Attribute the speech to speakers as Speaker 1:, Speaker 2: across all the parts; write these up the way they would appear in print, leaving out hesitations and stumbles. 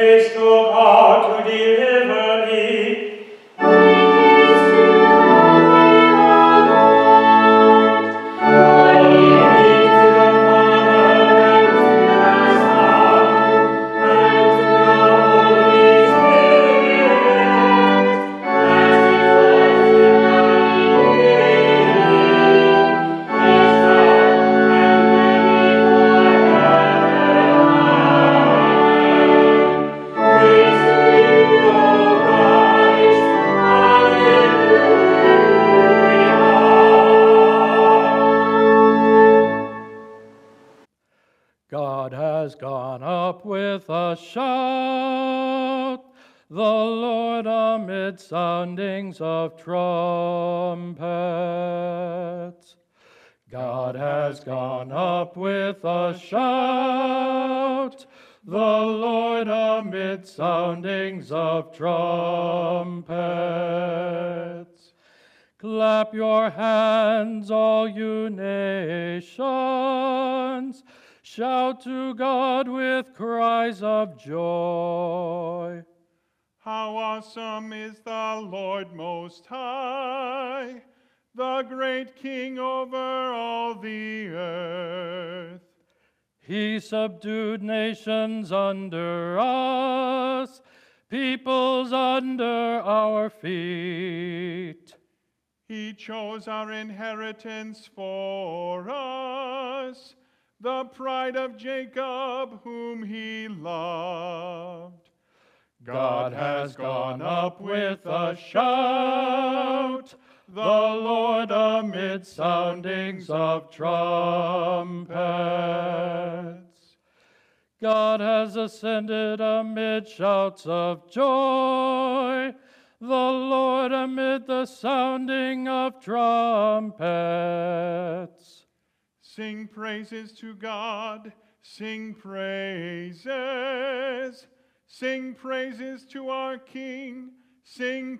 Speaker 1: praise to God to deliver thee.
Speaker 2: God has gone up with a shout, the Lord amid soundings of trumpets. God has gone up with a shout, the Lord amid soundings of trumpets. Clap your hands, all you nations. Shout to God with cries of joy.
Speaker 3: How awesome is the Lord Most High, the great King over all the earth.
Speaker 2: He subdued nations under us, peoples under our feet.
Speaker 3: He chose our inheritance for us, the pride of Jacob, whom he loved.
Speaker 2: God has gone up with a shout, the Lord amid soundings of trumpets. God has ascended amid shouts of joy, the Lord amid the sounding of trumpets.
Speaker 3: Sing praises to God, sing praises. Sing praises to our King, sing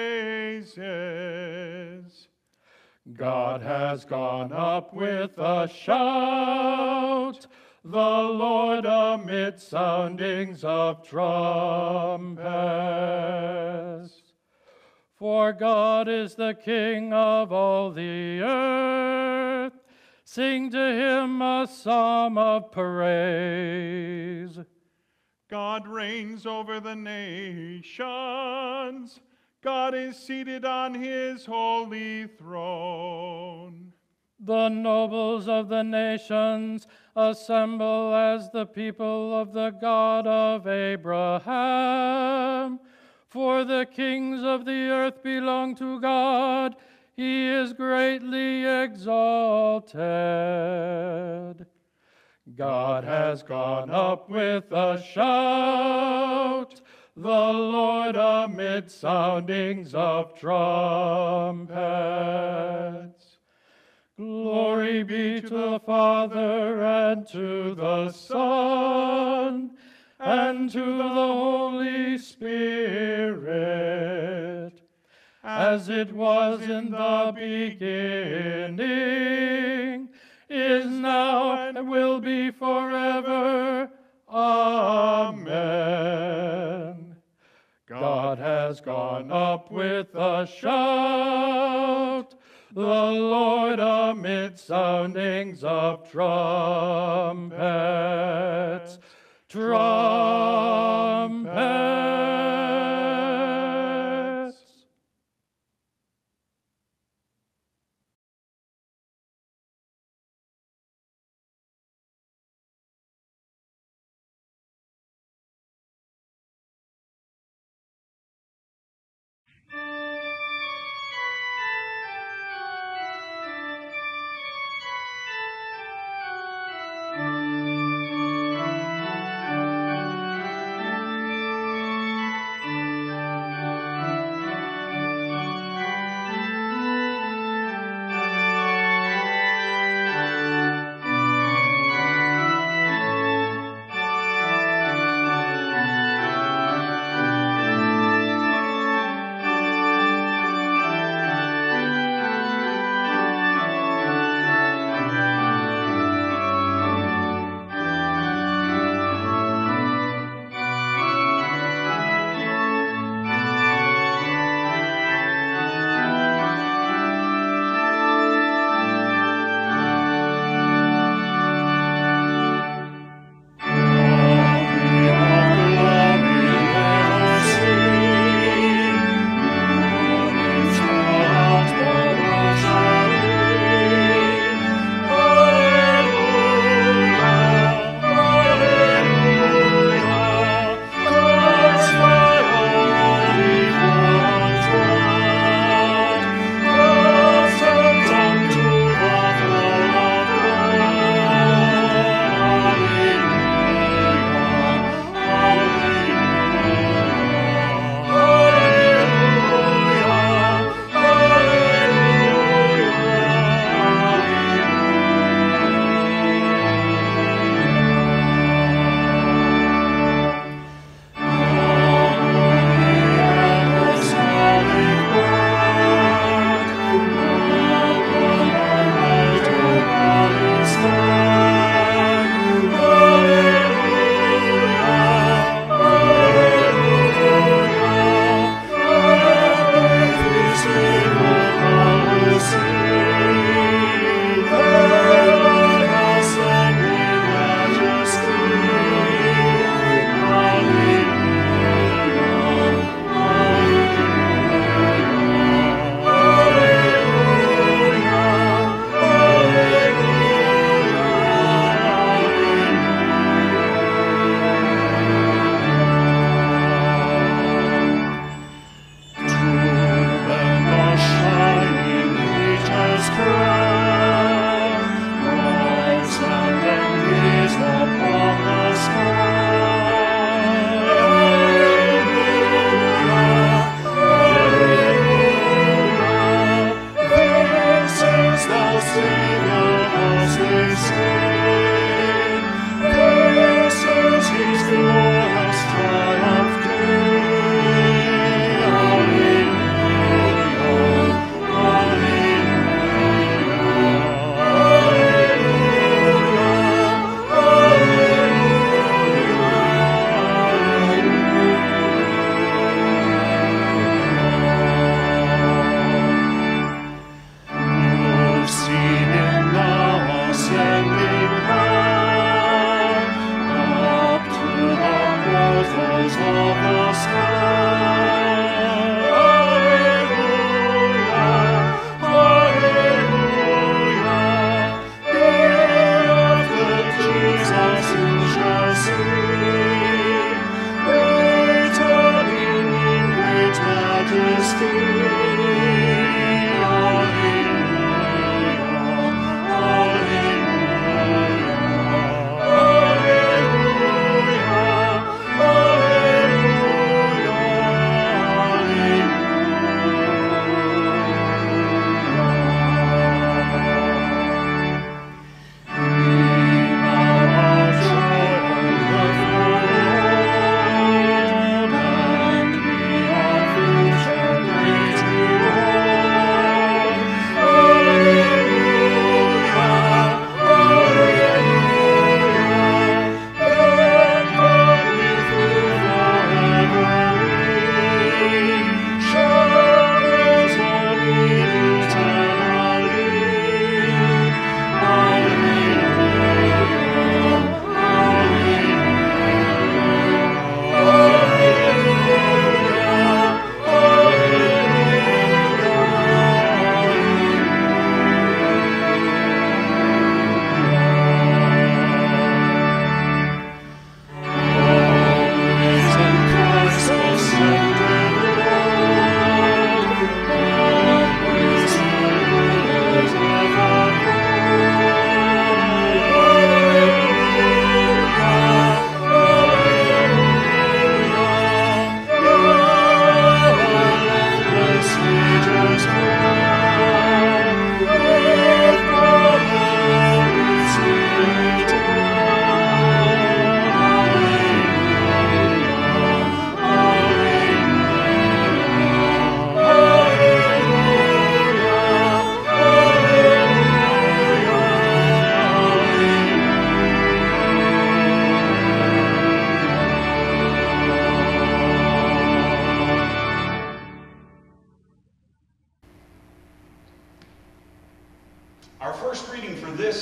Speaker 3: praises.
Speaker 2: God has gone up with a shout, the Lord amid soundings of trumpets. For God is the King of all the earth. Sing to him a psalm of praise.
Speaker 3: God reigns over the nations. God is seated on his holy throne.
Speaker 2: The nobles of the nations assemble as the people of the God of Abraham. For the kings of the earth belong to God. He is greatly exalted. God has gone up with a shout, the Lord amid soundings of trumpets. Glory be to the Father, and to the Son, and to the Holy Spirit, as it was in the beginning, is now, and will be forever. Amen. God has gone up with a shout, the Lord amid soundings of trumpets. Trumpets.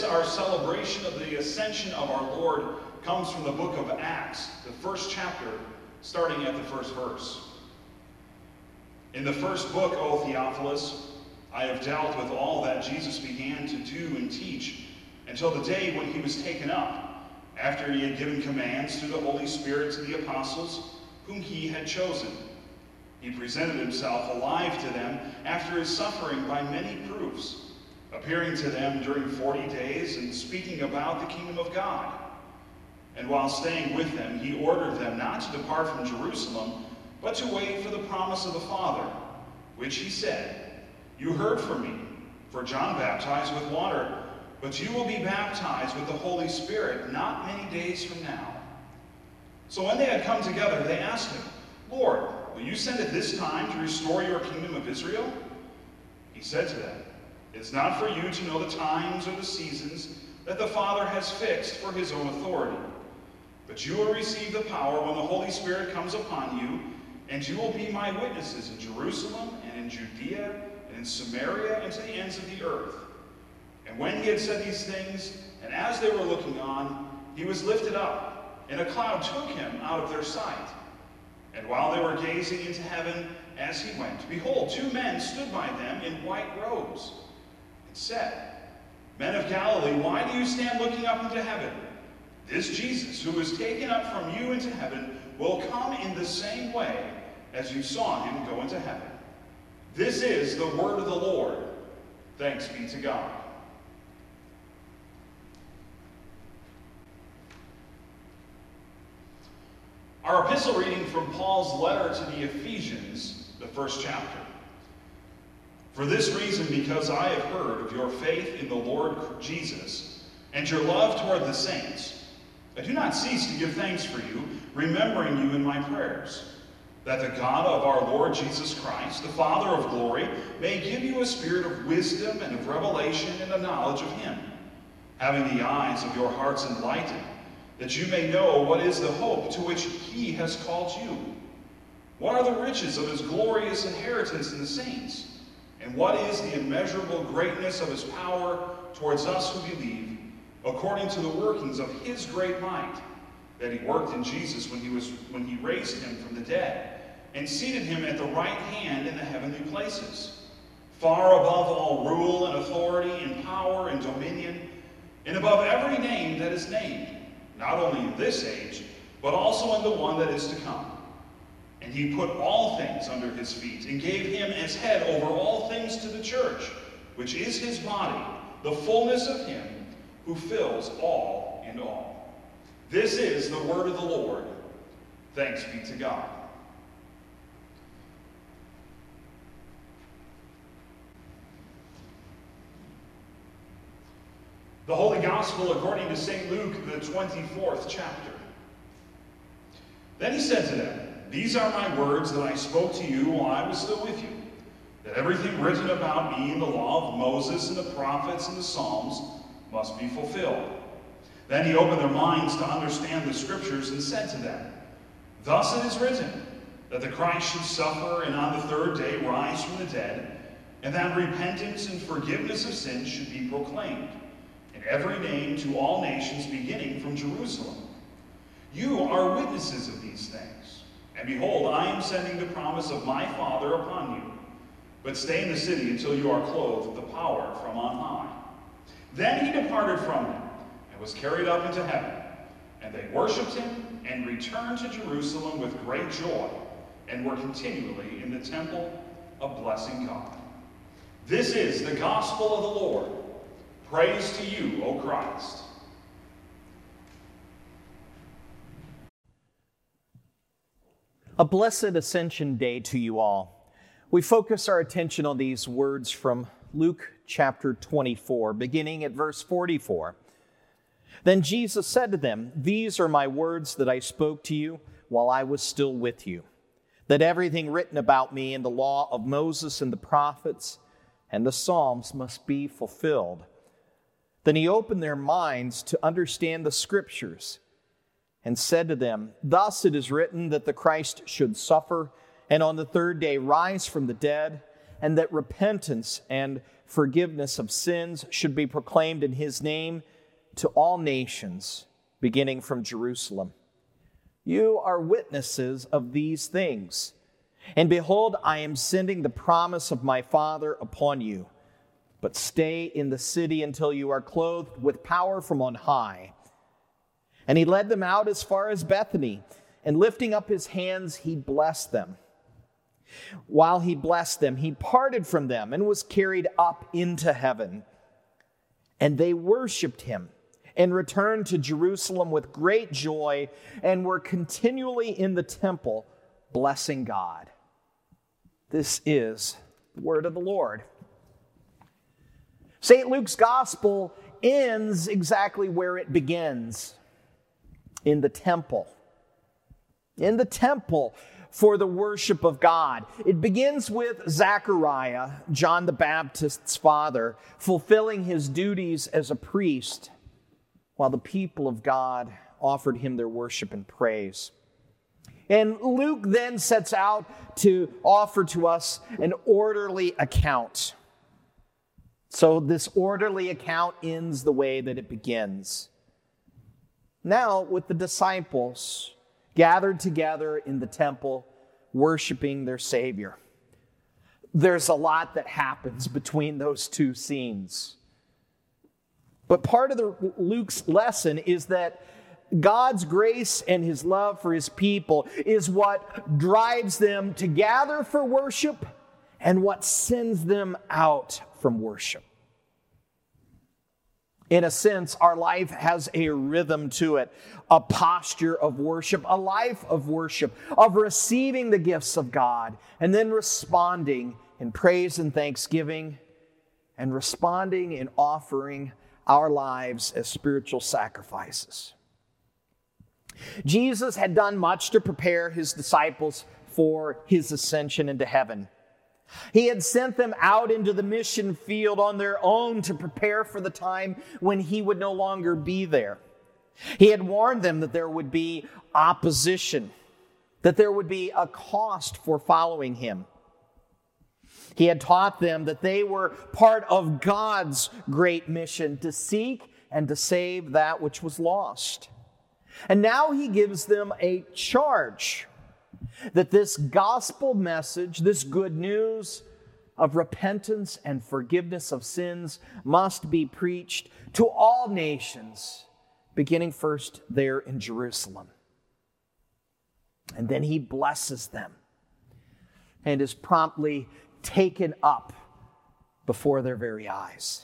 Speaker 4: our celebration of the ascension of our Lord comes from the book of Acts, the first chapter, starting at the first verse. In the first book, O Theophilus, I have dealt with all that Jesus began to do and teach until the day when he was taken up, after he had given commands through the Holy Spirit to the apostles whom he had chosen. He presented himself alive to them after his suffering by many proofs, appearing to them during 40 days and speaking about the kingdom of God. And while staying with them, he ordered them not to depart from Jerusalem, but to wait for the promise of the Father, which he said, You heard from me, for John baptized with water, but you will be baptized with the Holy Spirit not many days from now. So when they had come together, they asked him, Lord, will you send at this time to restore your kingdom of Israel? He said to them, It is not for you to know the times or the seasons that the Father has fixed for his own authority. But you will receive the power when the Holy Spirit comes upon you, and you will be my witnesses in Jerusalem and in Judea and in Samaria and to the ends of the earth. And when he had said these things, and as they were looking on, he was lifted up, and a cloud took him out of their sight. And while they were gazing into heaven as he went, behold, two men stood by them in white robes, and said, Men of Galilee, why do you stand looking up into heaven? This Jesus, who was taken up from you into heaven, will come in the same way as you saw him go into heaven. This is the word of the Lord. Thanks be to God. Our epistle reading from Paul's letter to the Ephesians, the first chapter. For this reason, because I have heard of your faith in the Lord Jesus and your love toward the saints, I do not cease to give thanks for you, remembering you in my prayers, that the God of our Lord Jesus Christ, the Father of glory, may give you a spirit of wisdom and of revelation in the knowledge of him, having the eyes of your hearts enlightened, that you may know what is the hope to which he has called you. What are the riches of his glorious inheritance in the saints? And what is the immeasurable greatness of his power towards us who believe, according to the workings of his great might, that he worked in Jesus when he raised him from the dead, and seated him at the right hand in the heavenly places, far above all rule and authority and power and dominion, and above every name that is named, not only in this age, but also in the one that is to come. And he put all things under his feet, and gave him as head over all things to the church, which is his body, the fullness of him who fills all in all. This is the word of the Lord. Thanks be to God. The Holy Gospel according to St. Luke, the 24th chapter. Then he said to them, These are my words that I spoke to you while I was still with you, that everything written about me in the law of Moses and the prophets and the Psalms must be fulfilled. Then he opened their minds to understand the Scriptures and said to them, Thus it is written, that the Christ should suffer and on the third day rise from the dead, and that repentance and forgiveness of sins should be proclaimed, in every name to all nations beginning from Jerusalem. You are witnesses of these things. And behold, I am sending the promise of my Father upon you. But stay in the city until you are clothed with the power from on high. Then he departed from them and was carried up into heaven. And they worshipped him and returned to Jerusalem with great joy, and were continually in the temple of blessing God. This is the gospel of the Lord. Praise to you, O Christ.
Speaker 5: A blessed Ascension Day to you all. We focus our attention on these words from Luke chapter 24, beginning at verse 44. Then Jesus said to them, These are my words that I spoke to you while I was still with you, that everything written about me in the law of Moses and the prophets and the Psalms must be fulfilled. Then he opened their minds to understand the Scriptures, and said to them, Thus it is written that the Christ should suffer, and on the third day rise from the dead, and that repentance and forgiveness of sins should be proclaimed in his name to all nations, beginning from Jerusalem. You are witnesses of these things. And behold, I am sending the promise of my Father upon you. But stay in the city until you are clothed with power from on high. And he led them out as far as Bethany, and lifting up his hands, he blessed them. While he blessed them, he parted from them and was carried up into heaven. And they worshiped him and returned to Jerusalem with great joy and were continually in the temple blessing God. This is the word of the Lord. St. Luke's gospel ends exactly where it begins, in the temple. In the temple for the worship of God. It begins with Zechariah, John the Baptist's father, fulfilling his duties as a priest, while the people of God offered him their worship and praise. And Luke then sets out to offer to us an orderly account. So this orderly account ends the way that it begins. Now, with the disciples gathered together in the temple, worshiping their Savior. There's a lot that happens between those two scenes. But part of Luke's lesson is that God's grace and his love for his people is what drives them to gather for worship and what sends them out from worship. In a sense, our life has a rhythm to it, a posture of worship, a life of worship, of receiving the gifts of God, and then responding in praise and thanksgiving, and responding in offering our lives as spiritual sacrifices. Jesus had done much to prepare his disciples for his ascension into heaven. He had sent them out into the mission field on their own to prepare for the time when he would no longer be there. He had warned them that there would be opposition, that there would be a cost for following him. He had taught them that they were part of God's great mission to seek and to save that which was lost. And now he gives them a charge that this gospel message, this good news of repentance and forgiveness of sins must be preached to all nations, beginning first there in Jerusalem. And then he blesses them and is promptly taken up before their very eyes.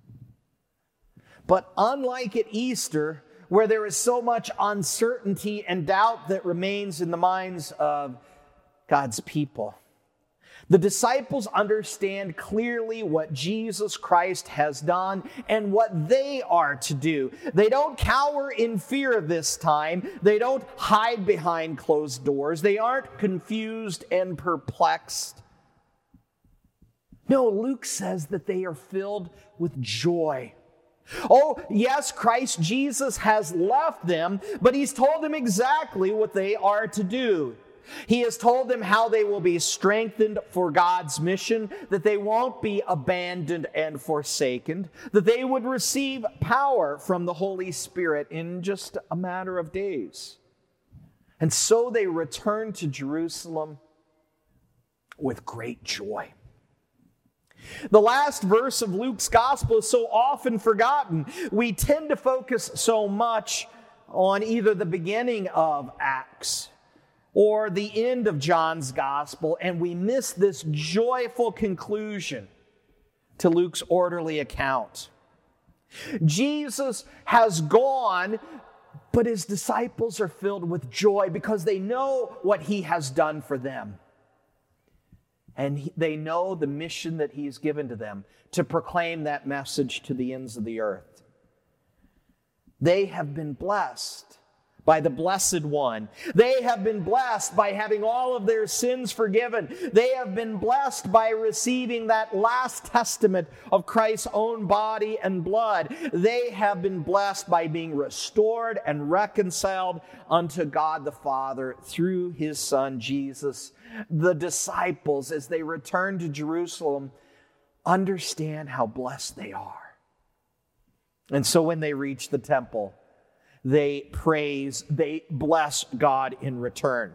Speaker 5: But unlike at Easter, where there is so much uncertainty and doubt that remains in the minds of God's people, the disciples understand clearly what Jesus Christ has done and what they are to do. They don't cower in fear this time. They don't hide behind closed doors. They aren't confused and perplexed. No, Luke says that they are filled with joy. Oh, yes, Christ Jesus has left them, but he's told them exactly what they are to do. He has told them how they will be strengthened for God's mission, that they won't be abandoned and forsaken, that they would receive power from the Holy Spirit in just a matter of days. And so they return to Jerusalem with great joy. The last verse of Luke's gospel is so often forgotten. We tend to focus so much on either the beginning of Acts or the end of John's gospel, and we miss this joyful conclusion to Luke's orderly account. Jesus has gone, but his disciples are filled with joy because they know what he has done for them. And they know the mission that he's given to them, to proclaim that message to the ends of the earth. They have been blessed by the Blessed One. They have been blessed by having all of their sins forgiven. They have been blessed by receiving that last testament of Christ's own body and blood. They have been blessed by being restored and reconciled unto God the Father through His Son, Jesus. The disciples, as they return to Jerusalem, understand how blessed they are. And so when they reach the temple, they praise, they bless God in return.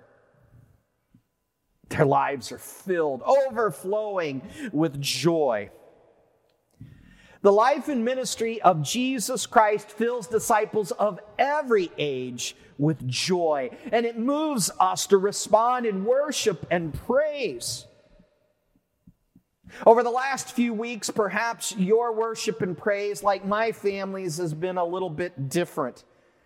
Speaker 5: Their lives are filled, overflowing with joy. The life and ministry of Jesus Christ fills disciples of every age with joy, and it moves us to respond in worship and praise. Over the last few weeks, perhaps your worship and praise, like my family's, has been a little bit different.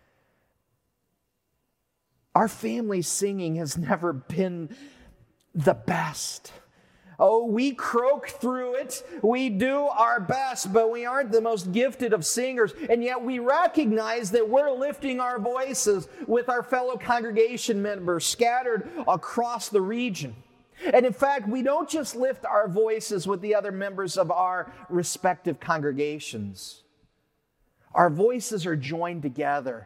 Speaker 5: Our family singing has never been the best. Oh, we croak through it. We do our best, but we aren't the most gifted of singers. And yet we recognize that we're lifting our voices with our fellow congregation members scattered across the region. And in fact, we don't just lift our voices with the other members of our respective congregations. Our voices are joined together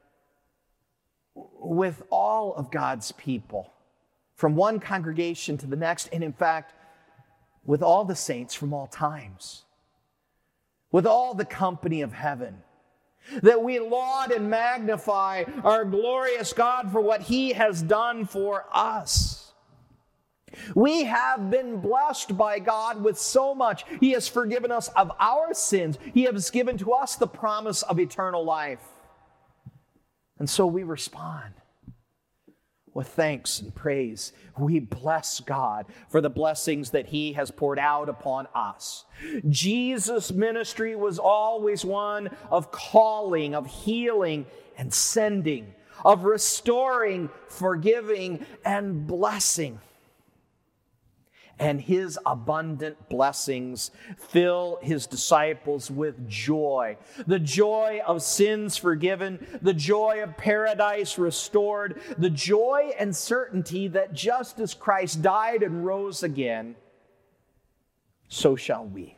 Speaker 5: with all of God's people, from one congregation to the next, and in fact, with all the saints from all times, with all the company of heaven, that we laud and magnify our glorious God for what He has done for us. We have been blessed by God with so much. He has forgiven us of our sins. He has given to us the promise of eternal life. And so we respond with thanks and praise. We bless God for the blessings that He has poured out upon us. Jesus' ministry was always one of calling, of healing and sending, of restoring, forgiving, and blessing. And His abundant blessings fill His disciples with joy. The joy of sins forgiven, the joy of paradise restored, the joy and certainty that just as Christ died and rose again, so shall we.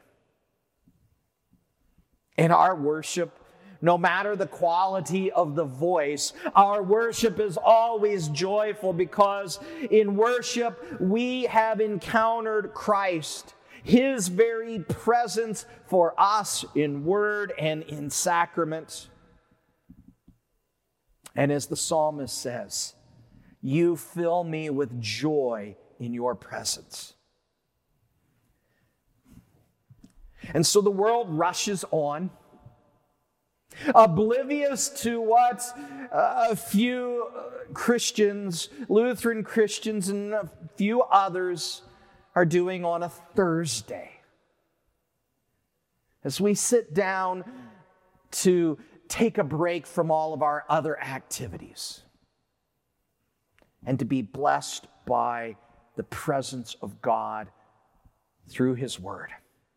Speaker 5: In our worship, no matter the quality of the voice, our worship is always joyful because in worship we have encountered Christ, His very presence for us in word and in sacrament. And as the psalmist says, you fill me with joy in your presence. And so the world rushes on, oblivious to what a few Christians, Lutheran Christians and a few others are doing on a Thursday. As we sit down to take a break from all of our other activities and to be blessed by the presence of God through His Word.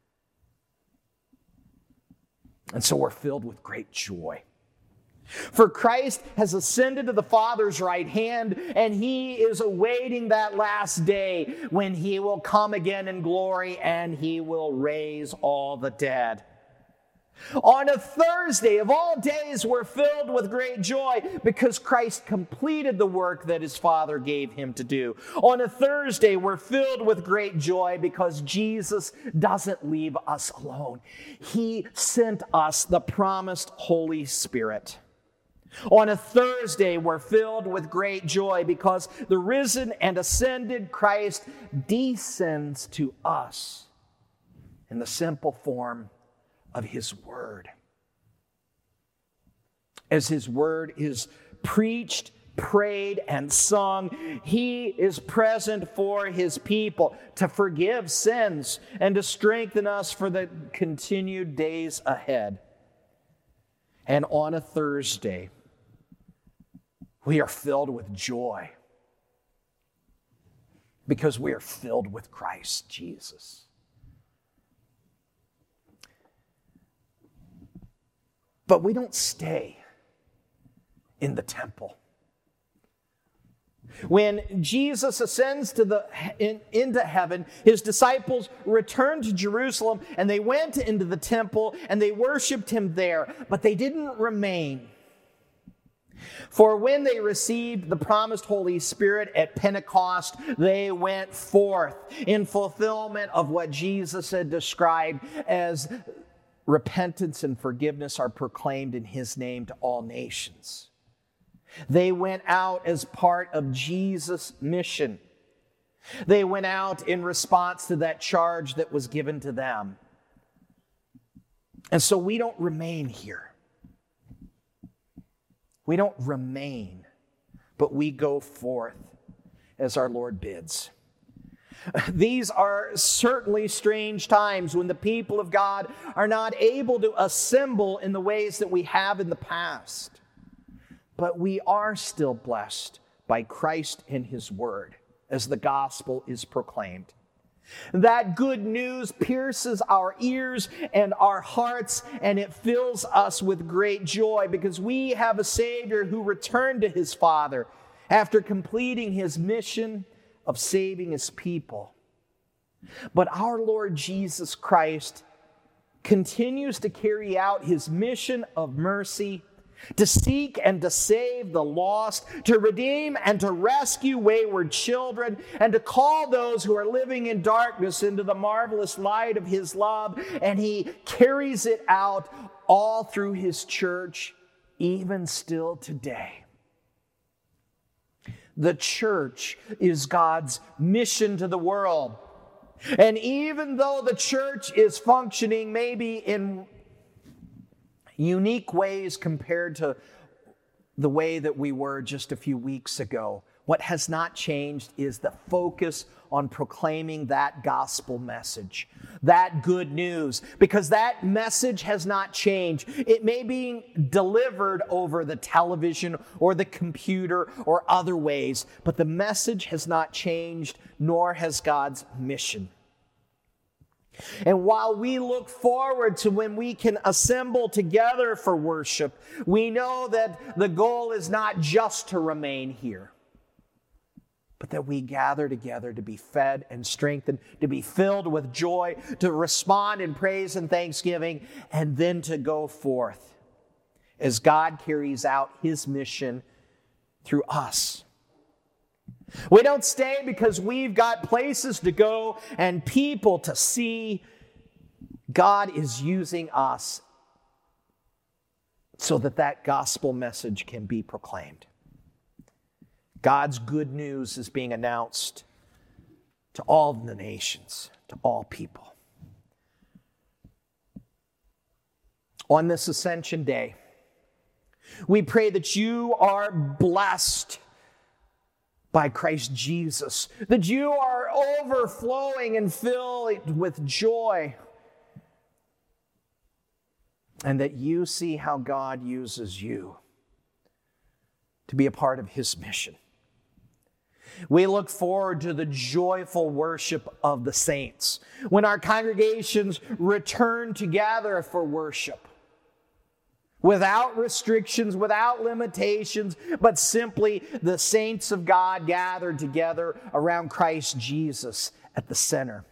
Speaker 5: And so we're filled with great joy. For Christ has ascended to the Father's right hand, and He is awaiting that last day when He will come again in glory and He will raise all the dead. On a Thursday of all days, we're filled with great joy because Christ completed the work that His Father gave Him to do. On a Thursday, we're filled with great joy because Jesus doesn't leave us alone. He sent us the promised Holy Spirit. On a Thursday, we're filled with great joy because the risen and ascended Christ descends to us in the simple form of His Word. As His Word is preached, prayed, and sung, He is present for His people to forgive sins and to strengthen us for the continued days ahead. And on a Thursday, we are filled with joy because we are filled with Christ Jesus. But we don't stay in the temple. When Jesus ascends into heaven, his disciples returned to Jerusalem, and they went into the temple and they worshiped him there, but they didn't remain. For when they received the promised Holy Spirit at Pentecost, they went forth in fulfillment of what Jesus had described as repentance and forgiveness are proclaimed in his name to all nations. They went out as part of Jesus' mission. They went out in response to that charge that was given to them. And so we don't remain here. We don't remain, but we go forth as our Lord bids. These are certainly strange times when the people of God are not able to assemble in the ways that we have in the past. But we are still blessed by Christ and his word as the gospel is proclaimed. That good news pierces our ears and our hearts, and it fills us with great joy because we have a Savior who returned to his Father after completing his mission of saving his people. But our Lord Jesus Christ continues to carry out his mission of mercy, to seek and to save the lost, to redeem and to rescue wayward children, and to call those who are living in darkness into the marvelous light of his love. And he carries it out all through his church, even still today. The church is God's mission to the world. And even though the church is functioning maybe in unique ways compared to the way that we were just a few weeks ago, what has not changed is the focus on proclaiming that gospel message, that good news, because that message has not changed. It may be delivered over the television or the computer or other ways, but the message has not changed, nor has God's mission. And while we look forward to when we can assemble together for worship, we know that the goal is not just to remain here, but that we gather together to be fed and strengthened, to be filled with joy, to respond in praise and thanksgiving, and then to go forth as God carries out his mission through us. We don't stay because we've got places to go and people to see. God is using us so that that gospel message can be proclaimed. God's good news is being announced to all the nations, to all people. On this Ascension Day, we pray that you are blessed by Christ Jesus, that you are overflowing and filled with joy, and that you see how God uses you to be a part of his mission. We look forward to the joyful worship of the saints when our congregations return together for worship, without restrictions, without limitations, but simply the saints of God gathered together around Christ Jesus at the center.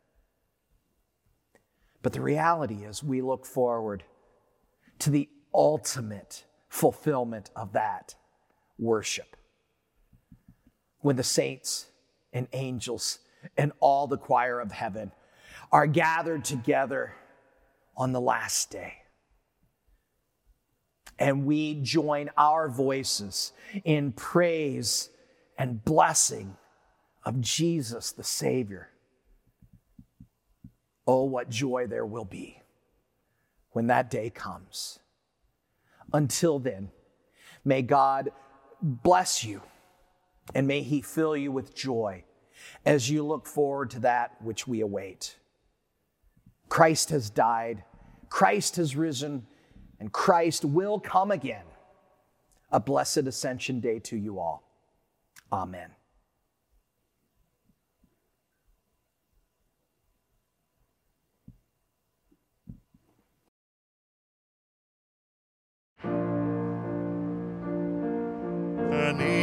Speaker 5: But the reality is we look forward to the ultimate fulfillment of that worship, when the saints and angels and all the choir of heaven are gathered together on the last day. And we join our voices in praise and blessing of Jesus, the Savior. Oh, what joy there will be when that day comes. Until then, may God bless you and may he fill you with joy as you look forward to that which we await. Christ has died, Christ has risen, and Christ will come again. A blessed Ascension Day to you all. Amen.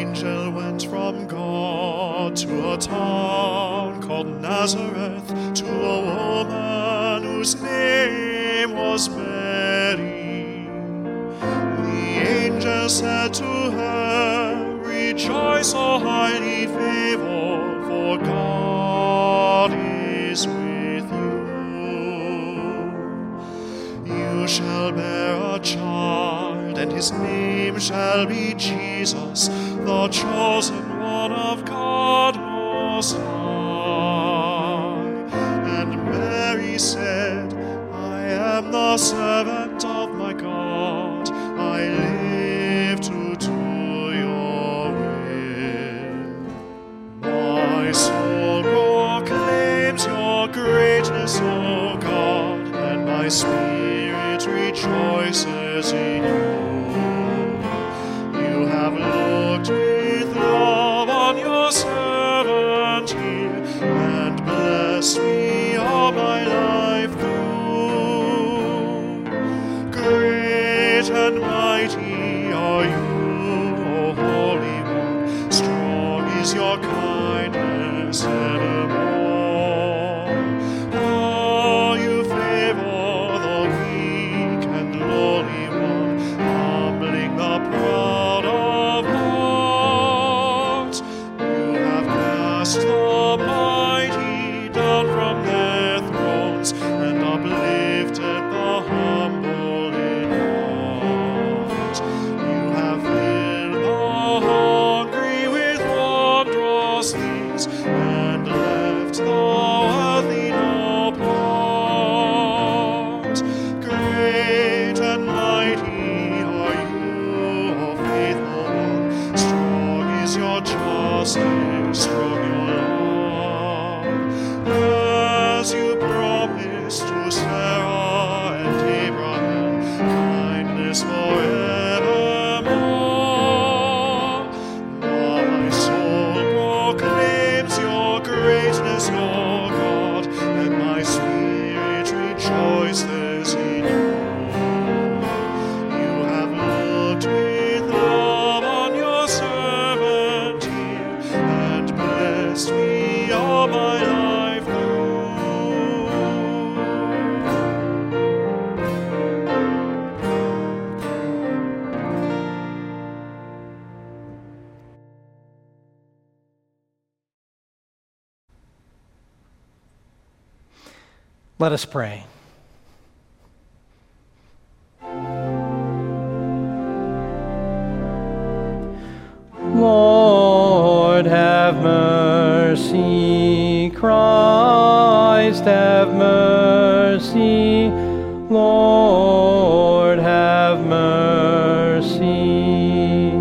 Speaker 6: angel went from God to a town called Nazareth, to a woman whose name was Mary. The angel said to her, "Rejoice, O highly favored, for God is with you. You shall bear a child, and his name shall be Jesus, the chosen one of God Most High." And Mary said, "I am the servant of my God. I live to do your will. My soul proclaims your greatness, O God, and my spirit rejoices in you. You have looked with love on your servant here, and blessed me all my life through. Great and mighty are you, O Holy One. Strong is your kindness evermore. Oh, you favor the weak and lowly one, humbling the proud of heart. You have cast the mighty down from their thrones, and uplifted the humble in heart. You have filled the hungry with wondrous things, and left the worthy no part. Great and mighty are you, O faithful one. Strong is your justice, strong your love. As you promised to Sarah and Abraham, kindness forevermore. My soul proclaims your greatness, O God, and my spirit rejoices in you. You have looked with love on your servant here, and blessed me all my life through.
Speaker 2: Let us pray. Lord, have mercy. Christ, have mercy. Lord, have mercy.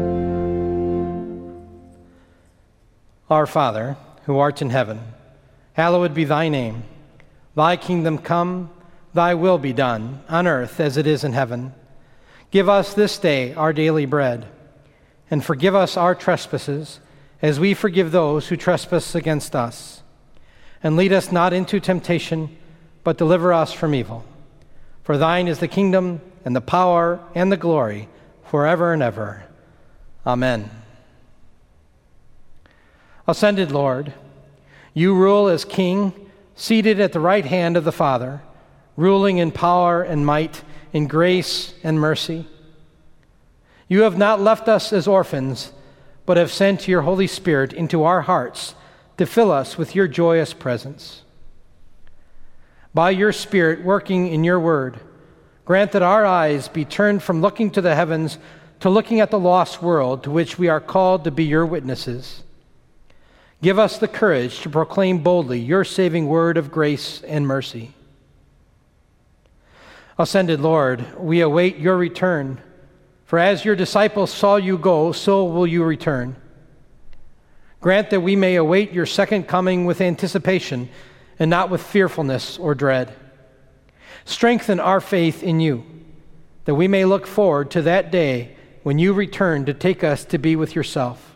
Speaker 2: Our Father, who art in heaven, hallowed be thy name. Thy kingdom come, thy will be done, on earth as it is in heaven. Give us this day our daily bread, and forgive us our trespasses, as we forgive those who trespass against us. And lead us not into temptation, but deliver us from evil. For thine is the kingdom, and the power, and the glory, forever and ever. Amen. Ascended Lord, you rule as King, seated at the right hand of the Father, ruling in power and might, in grace and mercy. You have not left us as orphans, but have sent your Holy Spirit into our hearts to fill us with your joyous presence. By your Spirit working in your word, grant that our eyes be turned from looking to the heavens to looking at the lost world to which we are called to be your witnesses. Give us the courage to proclaim boldly your saving word of grace and mercy. Ascended Lord, we await your return, for as your disciples saw you go, so will you return. Grant that we may await your second coming with anticipation and not with fearfulness or dread. Strengthen our faith in you, that we may look forward to that day when you return to take us to be with yourself.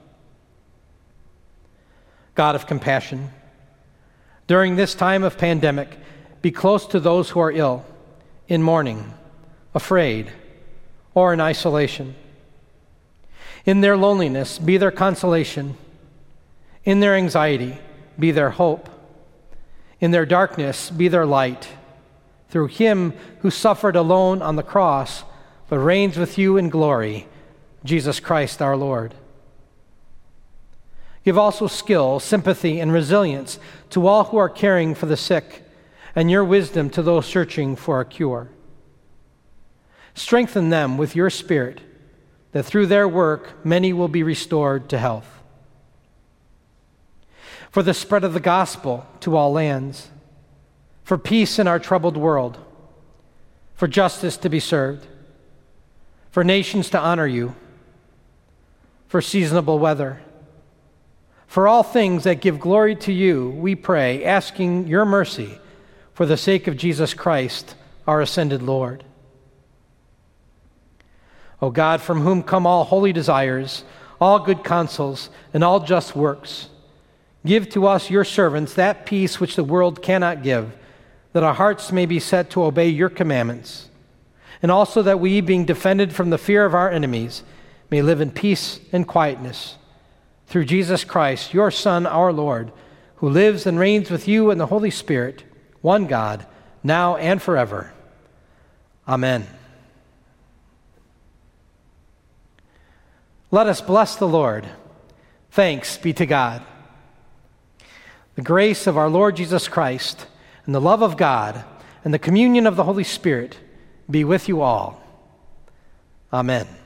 Speaker 2: God of compassion, during this time of pandemic, be close to those who are ill, in mourning, afraid, or in isolation. In their loneliness, be their consolation. In their anxiety, be their hope. In their darkness, be their light. Through him who suffered alone on the cross, but reigns with you in glory, Jesus Christ our Lord. Give also skill, sympathy, and resilience to all who are caring for the sick, and your wisdom to those searching for a cure. Strengthen them with your Spirit, that through their work many will be restored to health. For the spread of the gospel to all lands, for peace in our troubled world, for justice to be served, for nations to honor you, for seasonable weather, for all things that give glory to you, we pray, asking your mercy for the sake of Jesus Christ, our ascended Lord. O God, from whom come all holy desires, all good counsels, and all just works, give to us, your servants, that peace which the world cannot give, that our hearts may be set to obey your commandments, and also that we, being defended from the fear of our enemies, may live in peace and quietness. Through Jesus Christ, your Son, our Lord, who lives and reigns with you in the Holy Spirit, one God, now and forever. Amen. Let us bless the Lord. Thanks be to God. The grace of our Lord Jesus Christ, and the love of God, and the communion of the Holy Spirit be with you all. Amen.